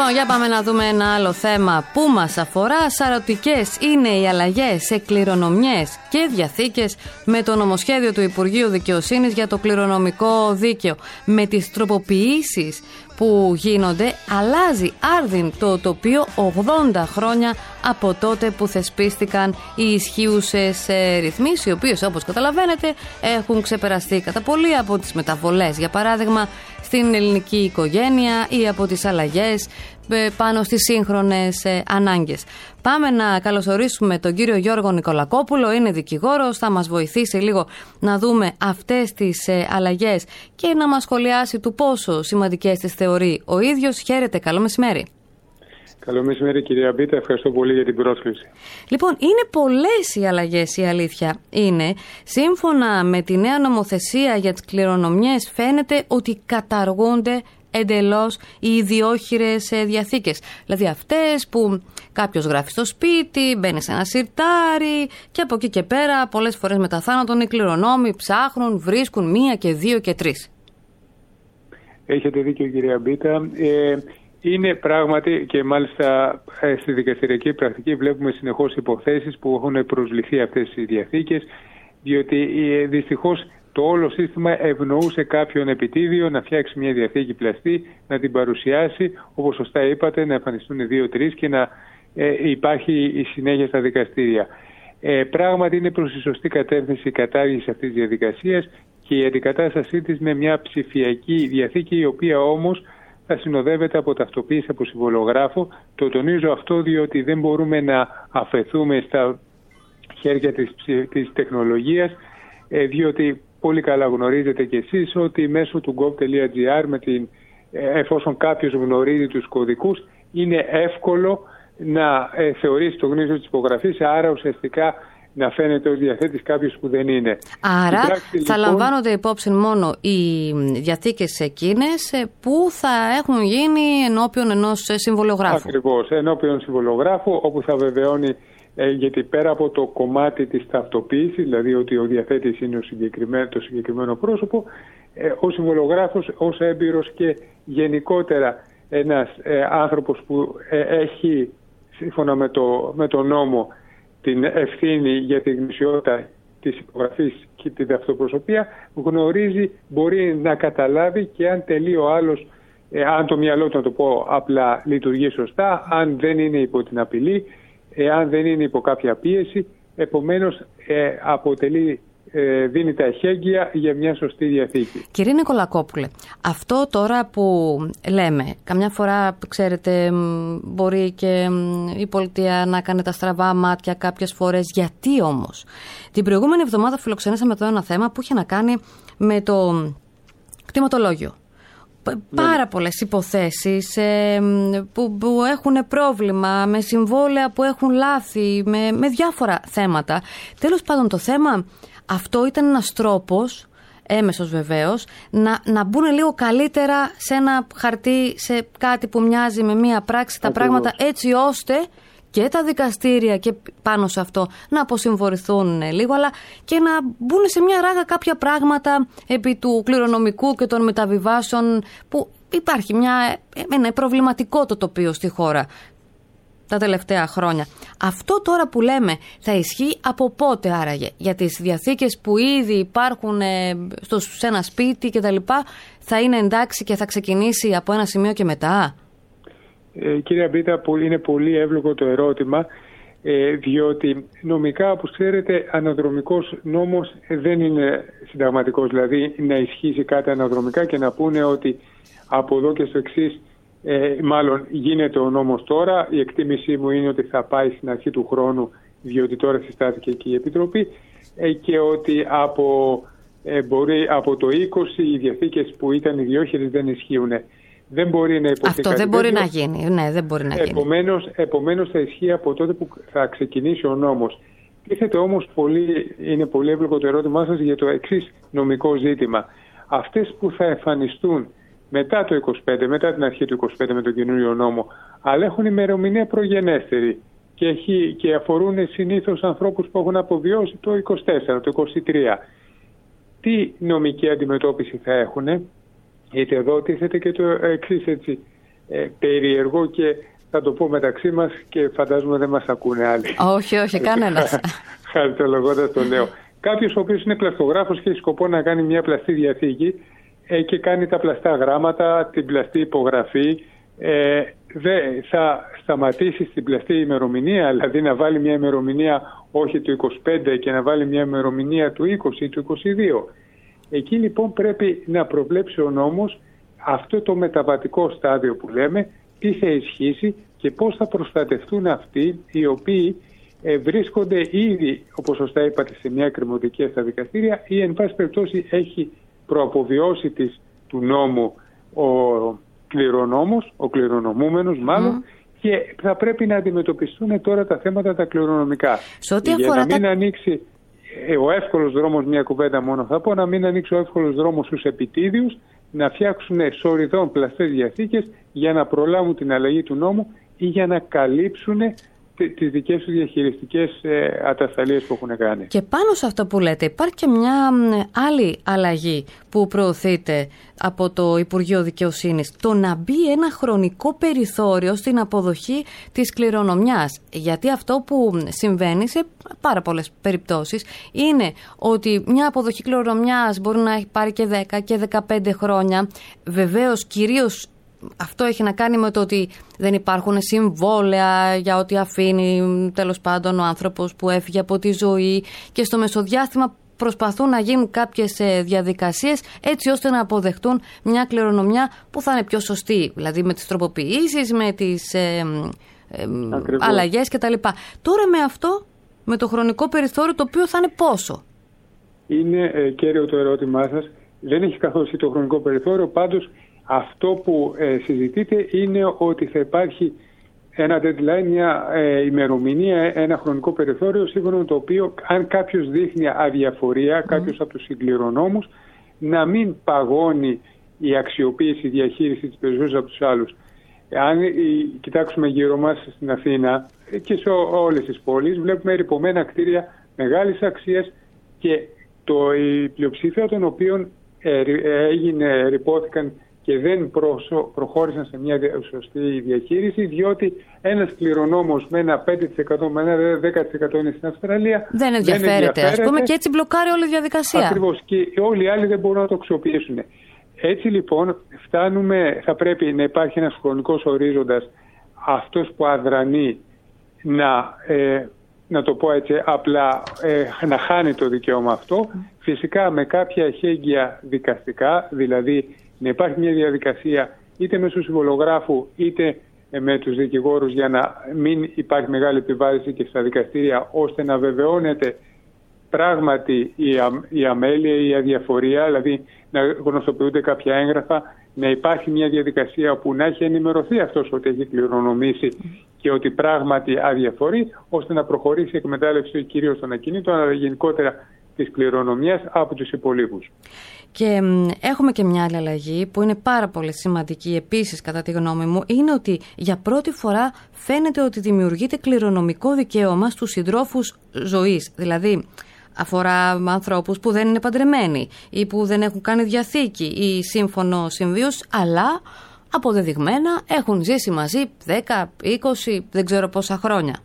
Λοιπόν, για πάμε να δούμε ένα άλλο θέμα που μας αφορά. Σαρωτικές είναι οι αλλαγές σε κληρονομιές και διαθήκες με το νομοσχέδιο του Υπουργείου Δικαιοσύνης για το κληρονομικό δίκαιο. Με τις τροποποιήσεις που γίνονται, αλλάζει άρδιν το τοπίο ογδόντα χρόνια από τότε που θεσπίστηκαν οι ισχύουσες ρυθμίσεις, οι οποίες, όπως καταλαβαίνετε, έχουν ξεπεραστεί κατά πολύ από τις μεταβολές, για παράδειγμα, στην ελληνική οικογένεια ή από τις αλλαγές πάνω στις σύγχρονες ανάγκες. Πάμε να καλωσορίσουμε τον κύριο Γιώργο Νικολακόπουλο, είναι δικηγόρος, θα μας βοηθήσει λίγο να δούμε αυτές τις αλλαγές και να μας σχολιάσει του πόσο σημαντικές τις θεωρεί ο ίδιος. Χαίρετε, καλό μεσημέρι. Καλό μεσημέρι, κυρία Μπίτα, ευχαριστώ πολύ για την πρόσκληση. Λοιπόν, είναι πολλές οι αλλαγές, η αλήθεια είναι. Σύμφωνα με τη νέα νομοθεσία για τις κληρονομιές, φαίνεται ότι καταργούνται εντελώς οι ιδιόχειρες διαθήκες. Δηλαδή αυτές που κάποιος γράφει στο σπίτι, μπαίνει σε ένα σιρτάρι και από εκεί και πέρα πολλές φορές μετά θάνατον οι κληρονόμοι ψάχνουν, βρίσκουν μία και δύο και τρεις. Έχετε δίκιο, κυρία Μπίτα. Ε, είναι πράγματι, και μάλιστα ε, στη δικαστηριακή πρακτική βλέπουμε συνεχώς υποθέσεις που έχουν προσληφθεί αυτές οι διαθήκες, διότι ε, δυστυχώς το όλο σύστημα ευνοούσε κάποιον επιτίδιο να φτιάξει μια διαθήκη πλαστή, να την παρουσιάσει, όπως σωστά είπατε, να εμφανιστούν δύο-τρεις και να ε, υπάρχει η συνέχεια στα δικαστήρια. Ε, πράγματι είναι προς τη σωστή κατεύθυνση η κατάργηση αυτής της διαδικασίας και η αντικατάστασή της με μια ψηφιακή διαθήκη, η οποία όμως θα συνοδεύεται από ταυτοποίηση από συμβολογράφο. Το τονίζω αυτό διότι δεν μπορούμε να αφαιθούμε στα χέρια της, της τεχνολογίας, ε, διότι πολύ καλά γνωρίζετε κι εσείς ότι μέσω του gov.gr, με την, εφόσον κάποιος γνωρίζει τους κωδικούς, είναι εύκολο να ε, θεωρήσει το γνήσιο της υπογραφής, άρα ουσιαστικά να φαίνεται ότι διαθέτεις κάποιος που δεν είναι. Άρα πράξη, θα λοιπόν, λαμβάνονται υπόψη μόνο οι διαθήκες εκείνες που θα έχουν γίνει ενώπιον ενός συμβολογράφου. Ακριβώς, ενώπιον συμβολογράφου, όπου θα βεβαιώνει, ε, γιατί πέρα από το κομμάτι της ταυτοποίησης, δηλαδή ότι ο διαθέτης είναι ο συγκεκριμένο, το συγκεκριμένο πρόσωπο, ε, ο συμβολογράφος ως έμπειρος και γενικότερα ένας ε, άνθρωπος που ε, έχει σύμφωνα με το, με το νόμο την ευθύνη για τη γνησιότητα της υπογραφής και την ταυτοπροσωπία, γνωρίζει, μπορεί να καταλάβει και αν τελεί ο άλλος, ε, αν το μυαλό του, να το πω απλά, λειτουργεί σωστά, αν δεν είναι υπό την απειλή, ε, αν δεν είναι υπό κάποια πίεση, επομένως ε, αποτελεί, ε, δίνει τα εχέγγυα για μια σωστή διαθήκη. Κύριε Νικολακόπουλε, αυτό τώρα που λέμε, καμιά φορά, ξέρετε, μπορεί και η πολιτεία να κάνει τα στραβά μάτια κάποιες φορές. Γιατί όμως? Την προηγούμενη εβδομάδα φιλοξενήσαμε εδώ ένα θέμα που είχε να κάνει με το κτηματολόγιο. Πάρα πολλές υποθέσεις ε, που, που έχουν πρόβλημα, με συμβόλαια που έχουν λάθη, με, με διάφορα θέματα. Τέλος πάντων, το θέμα αυτό ήταν ένας τρόπος, έμεσος βεβαίως, να, να μπουν λίγο καλύτερα σε ένα χαρτί, σε κάτι που μοιάζει με μία πράξη, τα Ακριβώς. πράγματα, έτσι ώστε και τα δικαστήρια και πάνω σε αυτό να αποσυμφορηθούν λίγο, αλλά και να μπουν σε μια ράγα κάποια πράγματα επί του κληρονομικού και των μεταβιβάσεων, που υπάρχει μια, ένα προβληματικό το τοπίο στη χώρα τα τελευταία χρόνια. Αυτό τώρα που λέμε θα ισχύει από πότε άραγε? Για τις διαθήκες που ήδη υπάρχουν στο, σε ένα σπίτι και τα λοιπά, θα είναι εντάξει και θα ξεκινήσει από ένα σημείο και μετά? Ε, κύριε Μπίτα, είναι πολύ εύλογο το ερώτημα, ε, διότι νομικά, όπως ξέρετε, αναδρομικός νόμος δεν είναι συνταγματικός, δηλαδή να ισχύσει κάτι αναδρομικά και να πούνε ότι από εδώ και στο εξής, ε, μάλλον γίνεται ο νόμος τώρα, η εκτίμησή μου είναι ότι θα πάει στην αρχή του χρόνου, διότι τώρα συστάθηκε και η Επιτροπή, ε, και ότι από, ε, μπορεί, από το είκοσι οι διαθήκες που ήταν ιδιόχειρες δεν ισχύουν. Δεν μπορεί να υποθεί Αυτό δεν μπορεί να γίνει. Ναι, δεν μπορεί να επομένως, γίνει. Επομένως θα ισχύει από τότε που θα ξεκινήσει ο νόμος. Τίθεται όμως πολύ, είναι πολύ εύλογο το ερώτημά σας για το εξής νομικό ζήτημα. Αυτές που θα εμφανιστούν μετά το είκοσι πέντε, μετά την αρχή του είκοσι πέντε με τον καινούριο νόμο, αλλά έχουν ημερομηνία προγενέστερη και, έχει, και αφορούν συνήθως ανθρώπους που έχουν αποβιώσει το είκοσι τέσσερα, το είκοσι τρία. Τι νομική αντιμετώπιση θα έχουν? Γιατί εδώ τίθεται και το εξής έτσι ε, περίεργο και θα το πω μεταξύ μας και φαντάζομαι δεν μας ακούνε άλλοι. Όχι, όχι, κανένας. Χαριτολογώντας το λέω. Κάποιος ο οποίος είναι πλαστογράφος και έχει σκοπό να κάνει μια πλαστή διαθήκη ε, και κάνει τα πλαστά γράμματα, την πλαστή υπογραφή, ε, δε, θα σταματήσει στην πλαστή ημερομηνία, δηλαδή να βάλει μια ημερομηνία όχι του είκοσι πέντε και να βάλει μια ημερομηνία του είκοσι ή του είκοσι δύο. Εκεί λοιπόν πρέπει να προβλέψει ο νόμος αυτό το μεταβατικό στάδιο που λέμε, τι θα ισχύσει και πώς θα προστατευτούν αυτοί οι οποίοι ε, βρίσκονται ήδη, όπως σωστά είπατε, σε μια εκκρεμωτική στα δικαστήρια ή εν πάση περιπτώσει έχει προαποβιώσει της του νόμου ο κληρονόμος, ο κληρονομούμενος μάλλον, mm. και θα πρέπει να αντιμετωπιστούν τώρα τα θέματα τα κληρονομικά. Σε ό,τι για αφορά να μην τα... ανοίξει ε, ο εύκολος δρόμος, μια κουβέντα μόνο θα πω, να μην ανοίξει ο εύκολος δρόμος στους επιτίδιους, να φτιάξουν σοριδών πλαστές διαθήκες για να προλάβουν την αλλαγή του νόμου ή για να καλύψουν τις δικές τους διαχειριστικές ε, ατασταλίες που έχουν κάνει. Και πάνω σε αυτό που λέτε υπάρχει και μια άλλη αλλαγή που προωθείται από το Υπουργείο Δικαιοσύνης. Το να μπει ένα χρονικό περιθώριο στην αποδοχή της κληρονομιάς. Γιατί αυτό που συμβαίνει σε πάρα πολλές περιπτώσεις είναι ότι μια αποδοχή κληρονομιάς μπορεί να έχει πάρει και δέκα και δεκαπέντε χρόνια. Βεβαίως κυρίως αυτό έχει να κάνει με το ότι δεν υπάρχουν συμβόλαια για ό,τι αφήνει τέλος πάντων ο άνθρωπος που έφυγε από τη ζωή και στο μεσοδιάστημα προσπαθούν να γίνουν κάποιες διαδικασίες έτσι ώστε να αποδεχτούν μια κληρονομιά που θα είναι πιο σωστή, δηλαδή με τις τροποποιήσεις, με τις ε, ε, αλλαγές κτλ. Τώρα με αυτό, με το χρονικό περιθώριο το οποίο θα είναι πόσο? Είναι ε, κέριο το ερώτημά σας. Δεν έχει καθόσει το χρονικό περιθώριο, πάντως αυτό που ε, συζητείτε είναι ότι θα υπάρχει ένα deadline, μια ε, ημερομηνία, ένα χρονικό περιθώριο σύμφωνα με το οποίο αν κάποιος δείχνει αδιαφορία, mm. κάποιος από τους συγκληρονόμους, να μην παγώνει η αξιοποίηση, η διαχείριση της περιουσίας από τους άλλους. Αν ε, κοιτάξουμε γύρω μας στην Αθήνα και σε όλες τις πόλεις, βλέπουμε ερειπωμένα κτίρια μεγάλης αξίας και το, η πλειοψηφία των οποίων ε, ε, έγινε, ρυπώθηκαν και δεν προχώρησαν σε μια σωστή διαχείριση, διότι ένας κληρονόμος με ένα πέντε τοις εκατό, με ένα δέκα τοις εκατό είναι στην Αυστραλία. Δεν ενδιαφέρεται, δεν ενδιαφέρεται ας πούμε, και έτσι μπλοκάρει όλη η διαδικασία. Ακριβώς, και όλοι οι άλλοι δεν μπορούν να το αξιοποιήσουν. Έτσι λοιπόν φτάνουμε, θα πρέπει να υπάρχει ένας χρονικός ορίζοντας, αυτός που αδρανεί να, ε, να το πω έτσι απλά, ε, να χάνει το δικαίωμα αυτό, φυσικά με κάποια εχέγγυα δικαστικά, δηλαδή να υπάρχει μια διαδικασία είτε μέσω συμβολογράφου είτε με τους δικηγόρους για να μην υπάρχει μεγάλη επιβάρηση και στα δικαστήρια, ώστε να βεβαιώνεται πράγματι η, α, η αμέλεια ή η αδιαφορία, δηλαδή να γνωστοποιούνται κάποια έγγραφα, να υπάρχει μια διαδικασία που να έχει ενημερωθεί αυτός ότι έχει κληρονομήσει και ότι πράγματι αδιαφορεί, ώστε να προχωρήσει η εκμετάλλευση κυρίως των ακινήτων, αλλά γενικότερα της κληρονομιάς από τους υπολείπους. Και έχουμε και μια άλλη αλλαγή που είναι πάρα πολύ σημαντική επίσης κατά τη γνώμη μου, είναι ότι για πρώτη φορά φαίνεται ότι δημιουργείται κληρονομικό δικαίωμα στους συντρόφους ζωής. Δηλαδή αφορά ανθρώπους που δεν είναι παντρεμένοι ή που δεν έχουν κάνει διαθήκη ή σύμφωνο συμβίωση, αλλά αποδεδειγμένα έχουν ζήσει μαζί δέκα, είκοσι, δεν ξέρω πόσα χρόνια.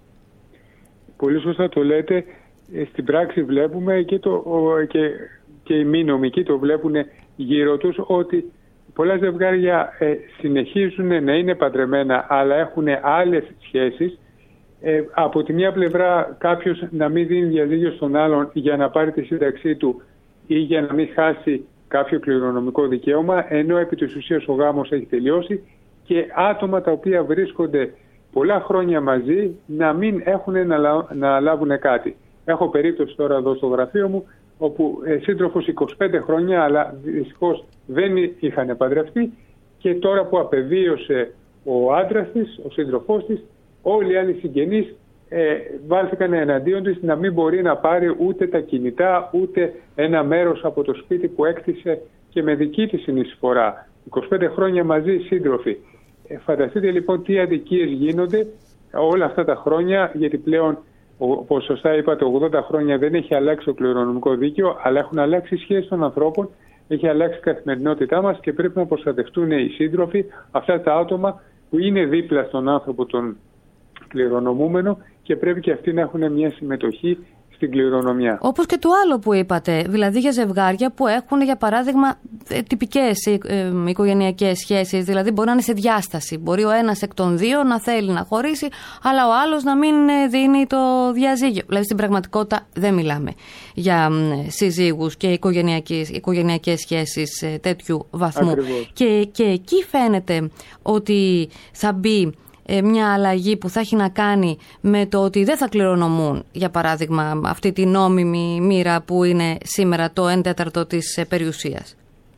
Πολύ σωστά το λέτε. Στην πράξη βλέπουμε και, το, και, και οι μη νομικοί το βλέπουν γύρω τους ότι πολλά ζευγάρια ε, συνεχίζουν να είναι παντρεμένα αλλά έχουν άλλες σχέσεις. Ε, από τη μία πλευρά κάποιος να μην δίνει διαζύγιο στον άλλον για να πάρει τη σύνταξή του ή για να μην χάσει κάποιο κληρονομικό δικαίωμα, ενώ επί της ουσίας ο γάμος έχει τελειώσει, και άτομα τα οποία βρίσκονται πολλά χρόνια μαζί να μην έχουν να, λα... να λάβουν κάτι. Έχω περίπτωση τώρα εδώ στο γραφείο μου όπου ε, σύντροφος είκοσι πέντε χρόνια, αλλά δυστυχώς δεν είχαν παντρευτεί, και τώρα που απεβίωσε ο άντρας της, ο σύντροφός της, όλοι οι άλλοι συγγενείς ε, βάλθηκαν εναντίον της να μην μπορεί να πάρει ούτε τα κινητά ούτε ένα μέρος από το σπίτι που έκτισε και με δική της συνεισφορά. είκοσι πέντε χρόνια μαζί σύντροφοι. Ε, φανταστείτε λοιπόν τι αδικίες γίνονται όλα αυτά τα χρόνια, γιατί πλέον, όπως σωστά είπατε, ογδόντα χρόνια δεν έχει αλλάξει το κληρονομικό δίκαιο, αλλά έχουν αλλάξει οι σχέσεις των ανθρώπων έχει αλλάξει η καθημερινότητά μας και πρέπει να προστατευτούν οι σύντροφοι, αυτά τα άτομα που είναι δίπλα στον άνθρωπο τον κληρονομούμενο και πρέπει και αυτοί να έχουν μια συμμετοχή στην κληρονομιά. Όπως και το άλλο που είπατε, δηλαδή για ζευγάρια που έχουν, για παράδειγμα, τυπικές ε, οικογενειακές σχέσεις, δηλαδή μπορεί να είναι σε διάσταση. Μπορεί ο ένας εκ των δύο να θέλει να χωρίσει, αλλά ο άλλος να μην δίνει το διαζύγιο. Δηλαδή στην πραγματικότητα δεν μιλάμε για συζύγους και οικογενειακές, οικογενειακές σχέσεις τέτοιου βαθμού. Και, και εκεί φαίνεται ότι θα μπει μια αλλαγή που θα έχει να κάνει με το ότι δεν θα κληρονομούν, για παράδειγμα, αυτή τη νόμιμη μοίρα που είναι σήμερα το ένα τέταρτο της περιουσίας.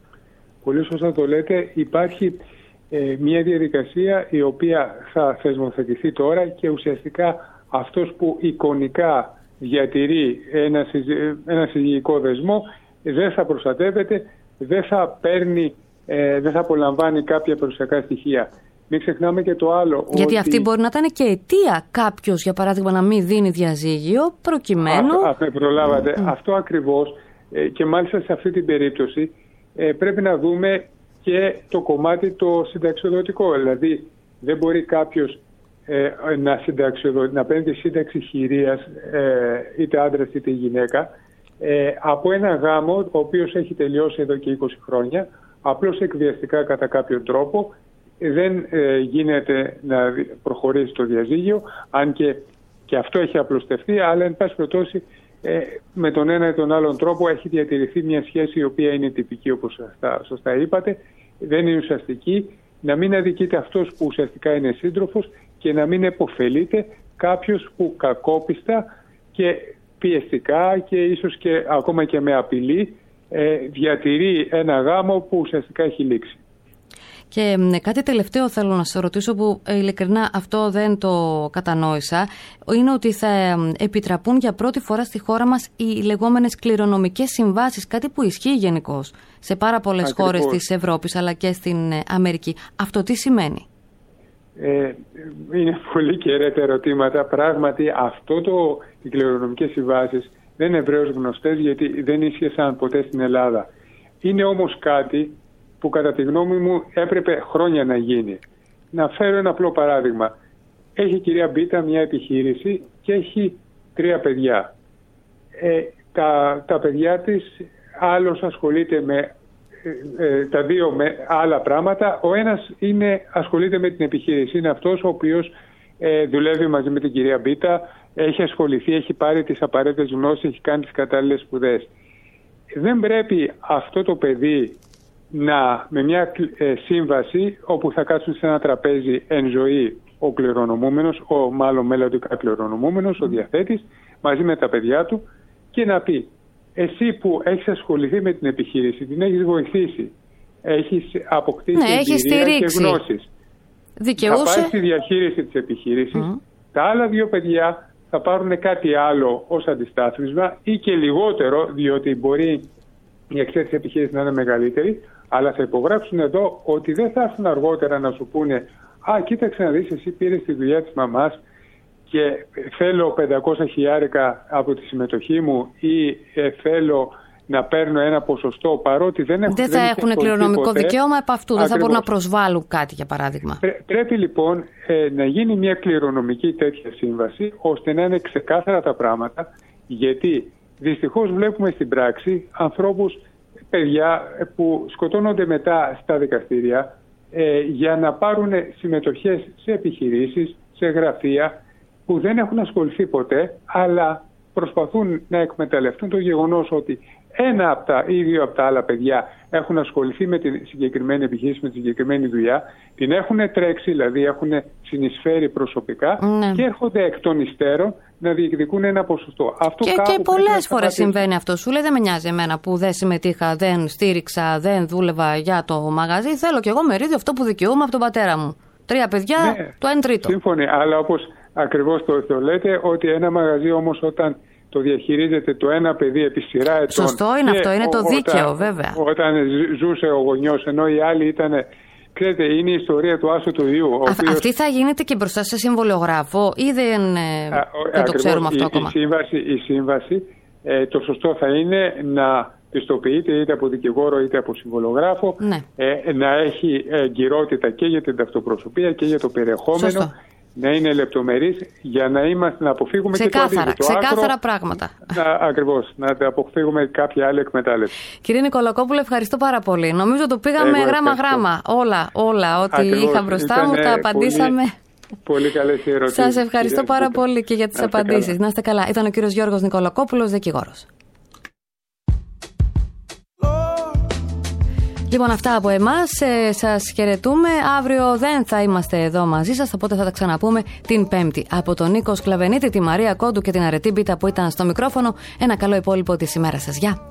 Πολύ σωστά το λέτε. Υπάρχει ε, μια διαδικασία η οποία θα θεσμοθετηθεί τώρα και ουσιαστικά αυτός που εικονικά διατηρεί ένα, ένα συζυγικό δεσμό δεν θα προστατεύεται, δεν θα παίρνει, ε, δεν θα απολαμβάνει κάποια περιουσιακά στοιχεία. Μην ξεχνάμε και το άλλο. Γιατί ότι... αυτή μπορεί να ήταν και αιτία κάποιος, για παράδειγμα, να μην δίνει διαζύγιο, προκειμένου. Α, α, προλάβατε. Mm. Αυτό ακριβώς. Ε, και μάλιστα σε αυτή την περίπτωση ε, πρέπει να δούμε και το κομμάτι το συνταξιοδοτικό. Δηλαδή, δεν μπορεί κάποιος ε, να, να παίρνει τη σύνταξη χειρίας, ε, είτε άντρας είτε γυναίκα, ε, από ένα γάμο ο οποίος έχει τελειώσει εδώ και είκοσι χρόνια, απλώς εκβιαστικά κατά κάποιο τρόπο. Δεν ε, γίνεται να προχωρήσει το διαζύγιο, αν και, και αυτό έχει απλουστευτεί, αλλά εν πάση περιπτώσει ε, με τον ένα ή τον άλλον τρόπο έχει διατηρηθεί μια σχέση η οποία είναι τυπική, όπως σωστά, σωστά είπατε, δεν είναι ουσιαστική, να μην αδικείται αυτός που ουσιαστικά είναι σύντροφος και να μην επωφελείται κάποιος που κακόπιστα και πιεστικά και ίσως και ακόμα και με απειλή ε, διατηρεί ένα γάμο που ουσιαστικά έχει λήξει. Και κάτι τελευταίο θέλω να σας ρωτήσω που ειλικρινά αυτό δεν το κατανόησα, είναι ότι θα επιτραπούν για πρώτη φορά στη χώρα μας οι λεγόμενες κληρονομικές συμβάσεις, κάτι που ισχύει γενικώς σε πάρα πολλές Ακριβώς. χώρες της Ευρώπης αλλά και στην Αμερική. Αυτό τι σημαίνει? Ε, είναι πολύ κεραία ερωτήματα. Πράγματι αυτό το, οι κληρονομικές συμβάσεις δεν είναι ευρέως γνωστές γιατί δεν ίσχυσαν ποτέ στην Ελλάδα. Είναι όμως κάτι που κατά τη γνώμη μου έπρεπε χρόνια να γίνει. Να φέρω ένα απλό παράδειγμα. Έχει η κυρία Μπίτα μια επιχείρηση και έχει τρία παιδιά. Ε, τα, τα παιδιά της, άλλος ασχολείται με ε, ε, τα δύο με άλλα πράγματα. Ο ένας είναι, ασχολείται με την επιχείρηση. Είναι αυτός ο οποίος ε, δουλεύει μαζί με την κυρία Μπίτα, έχει ασχοληθεί, έχει πάρει τις απαραίτητες γνώσεις, έχει κάνει τις κατάλληλες σπουδές. Δεν πρέπει αυτό το παιδί να, με μια ε, σύμβαση όπου θα κάτσουν σε ένα τραπέζι εν ζωή ο κληρονομούμενος, ο μάλλον μελλοντικά κληρονομούμενος, ο διαθέτης, μαζί με τα παιδιά του και να πει εσύ που έχεις ασχοληθεί με την επιχείρηση, την έχεις βοηθήσει, έχεις αποκτήσει ναι, εμπειρία και γνώσεις. Δικαιούσε. Θα πάρει τη διαχείριση της επιχείρησης, mm. τα άλλα δύο παιδιά θα πάρουν κάτι άλλο ως αντιστάθμισμα ή και λιγότερο, διότι μπορεί η εξαίρεση επιχείρηση να είναι μεγαλύτερη, αλλά θα υπογράψουν εδώ ότι δεν θα έρθουν αργότερα να σου πούνε «Α, κοίταξε να δεις, εσύ πήρες τη δουλειά της μαμάς και θέλω πεντακόσια χιλιάρικα από τη συμμετοχή μου ή ε, θέλω να παίρνω ένα ποσοστό παρότι δεν έχουν, δεν θα δεν έχουν κληρονομικό ποτέ. Δικαίωμα επ' αυτού, δεν θα μπορούν να προσβάλλουν κάτι για παράδειγμα». Πρέ, πρέπει λοιπόν ε, να γίνει μια κληρονομική τέτοια σύμβαση ώστε να είναι ξεκάθαρα τα πράγματα, γιατί δυστυχώς βλέπουμε στην πράξη ανθρώπους, παιδιά που σκοτώνονται μετά στα δικαστήρια ε, για να πάρουν συμμετοχές σε επιχειρήσεις, σε γραφεία που δεν έχουν ασχοληθεί ποτέ, αλλά προσπαθούν να εκμεταλλευτούν το γεγονός ότι ένα από τα ή δύο από τα άλλα παιδιά έχουν ασχοληθεί με τη συγκεκριμένη επιχείρηση, με τη συγκεκριμένη δουλειά, την έχουν τρέξει, δηλαδή έχουν συνεισφέρει προσωπικά ναι. και έρχονται εκ των υστέρων να διεκδικούν ένα ποσοστό. Αυτό και και πολλές φορές συμβαίνει αυτό. Σου λέει δεν με νοιάζει εμένα που δεν συμμετείχα, δεν στήριξα, δεν δούλευα για το μαγαζί. Θέλω κι εγώ μερίδιο αυτό που δικαιούμαι από τον πατέρα μου. Τρία παιδιά, ναι, το ένα τρίτο. Σύμφωνοι, αλλά όπως ακριβώς το, το λέτε, ότι ένα μαγαζί όμως όταν το διαχειρίζεται το ένα παιδί επί σειρά ετών. Σωστό είναι αυτό, είναι το δίκαιο όταν, βέβαια. Όταν ζούσε ο γονιός, ενώ οι άλλοι ήταν. Ξέρετε, είναι η ιστορία του άσου του ιού. Α, οποίος... Αυτή θα γίνεται και μπροστά σε συμβολιογράφο ή δεν, Α, δεν ακριβώς, το ξέρουμε αυτό η, ακόμα. Η σύμβαση, η σύμβαση ε, το σωστό θα είναι να πιστοποιείται είτε από δικηγόρο είτε από συμβολογράφο, ναι. ε, να έχει εγκυρότητα και για την ταυτοπροσωπία και για το περιεχόμενο. Σωστό. Να είναι λεπτομερής για να, είμαστε, να αποφύγουμε ξεκάθαρα, και το αντίθετο. Ξεκάθαρα πράγματα. Να, ακριβώς, να αποφύγουμε κάποια άλλη εκμετάλλευση. Κύριε Νικολακόπουλε, ευχαριστώ πάρα πολύ. Νομίζω το πήγαμε γράμμα-γράμμα. Όλα, όλα, ό,τι ακριβώς, είχα μπροστά μου, τα απαντήσαμε. Πολύ, πολύ καλές οι ερωτήσεις. Σας ευχαριστώ πάρα πολύ και για τις απαντήσεις. Καλά. Να είστε καλά. Ήταν ο κύριος Γιώργος Νικολακόπουλος, δικηγόρος. Λοιπόν, αυτά από εμάς. Ε, σας χαιρετούμε. Αύριο δεν θα είμαστε εδώ μαζί σας, οπότε θα τα ξαναπούμε την Πέμπτη. Από τον Νίκο Σκλαβενίτη, τη Μαρία Κόντου και την Αρετή Μπίτα που ήταν στο μικρόφωνο, ένα καλό υπόλοιπο της ημέρας σας. Γεια!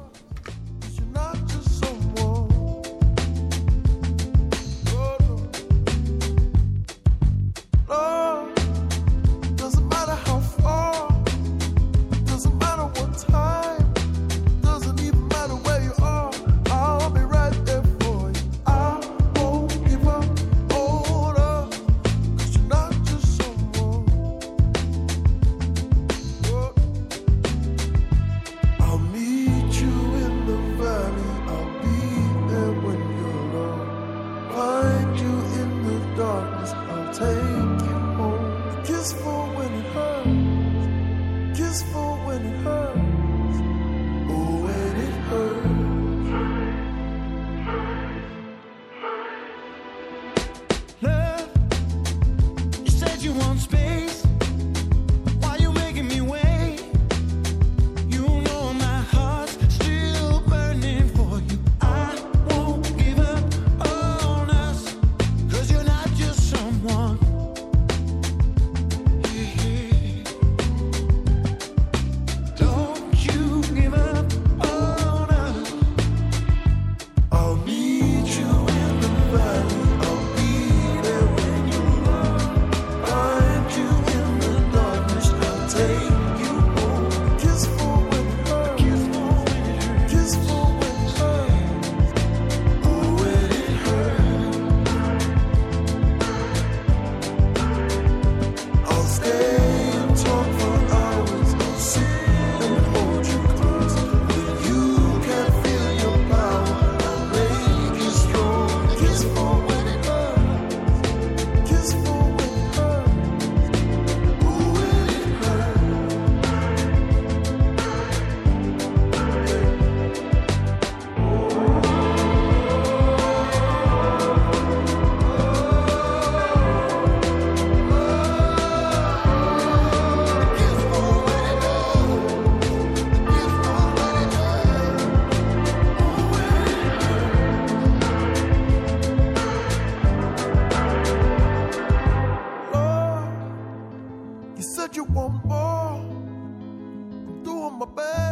You want more? I'm doing my best.